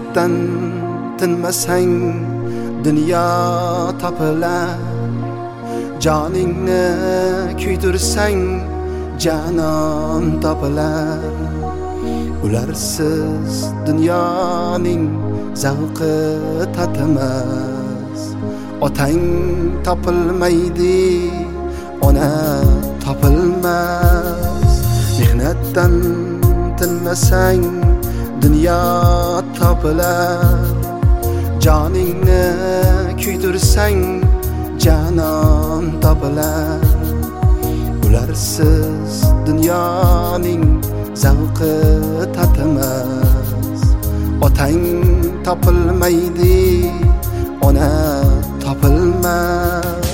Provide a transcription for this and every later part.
mehnatdan tinmasang dunyo topilar, joningni kuydirsang janon topilar. Ularsiz dunyoning zavqi tatimas. Otang topilmaydi, ona topilmas. Mehnatdan tinmasang dunyo topilar, joningni kuydirsang janon topilar. Ularsiz dunyoning zavqi tatimas. Otang topilmaydi, ona topilmas.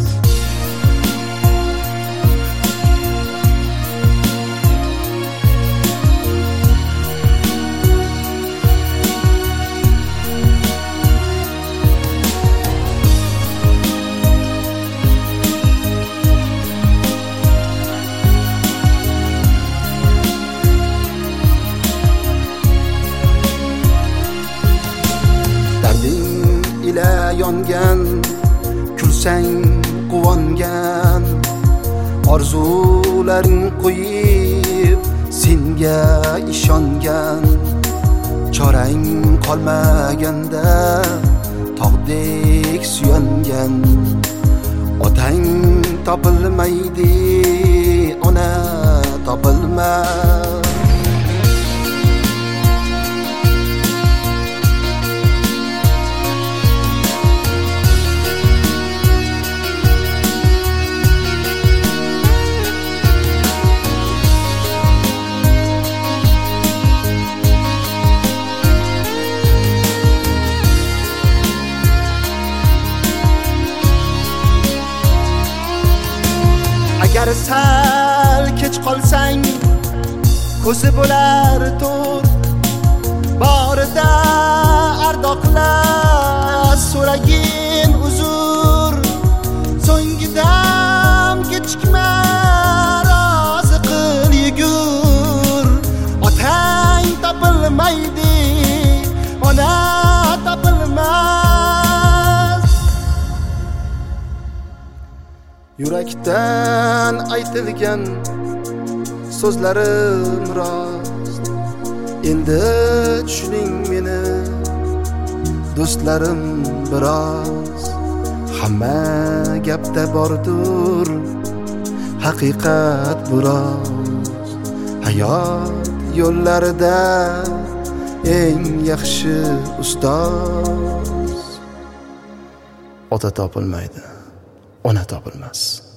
Ila yongan, kulsang quvongan, orzularing qo'yib senga ishongan. Chorang qolmaganda tog'dek suyangan. Otang topilmaydi, ona topilmas. Agar sal kech qolsang ko'zi bo'lar to'r, borida ardoqlar so'ragin uzr. So'nggi dam kechikma, rozi qil yugur. Otang topilmaydi, ona topilmas. Yurakdan aytilgan so'zlarim rost. Endi tushuning meni do'stlarim biroz. Hamma gapda bordur haqiqat biroz. Hayot yo'llarida eng yaxshi ustoz. Ota topilmaydi, ona topilmas.